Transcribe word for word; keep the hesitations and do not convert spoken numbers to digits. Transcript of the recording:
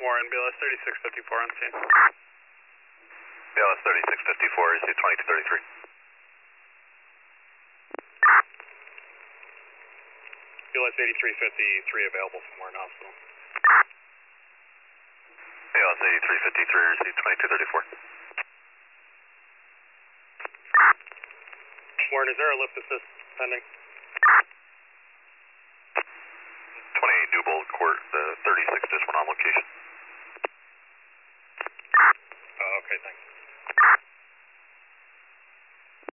Warren, B L S thirty-six fifty-four on scene. B L S thirty-six fifty-four, is it twenty-two thirty-three? B L S eighty-three fifty-three available from Warren Hospital. B L S eighty-three fifty-three, is it twenty-two thirty-four? Warren, is there a lift assist pending? twenty-eight Newbold Court, the thirty-six just went on location. Oh, okay, thanks.